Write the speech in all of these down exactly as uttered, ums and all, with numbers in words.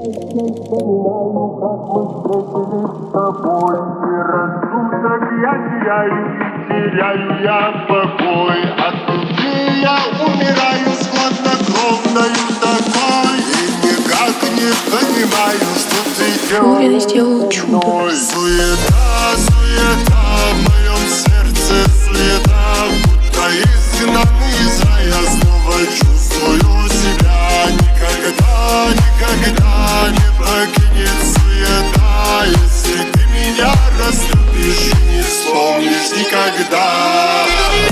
Вспоминаю, как мы встретились с тобой, и рассудок я теряю, теряю я покой. От любви я умираю с хладнокровною такой, и никак не понимаю, что ты Уверенность делала делаешь чудо. мной. Суета, суета в моем сердце, суета, будто изгнанный из рая. Снова чувствую себя, никогда, никогда не покинет суета. Если ты меня разлюбишь и не вспомнишь никогда.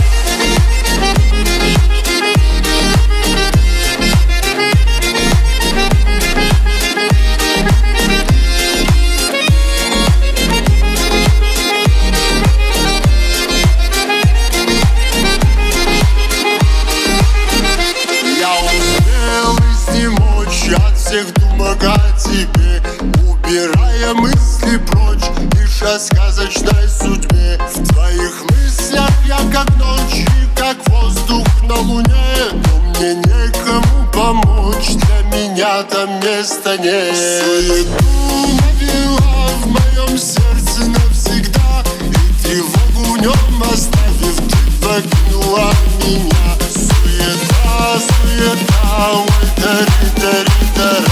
От всех думок о тебе, убирая мысли прочь, лишь о сказочной судьбе. В твоих мыслях я как ночь и как воздух на луне, но мне некому помочь, для меня там места нет. Суету навела в моем сердце навсегда, и тревогу в нем оставив, ты покинула меня. Суета, суета, ой, тари, тари, тари.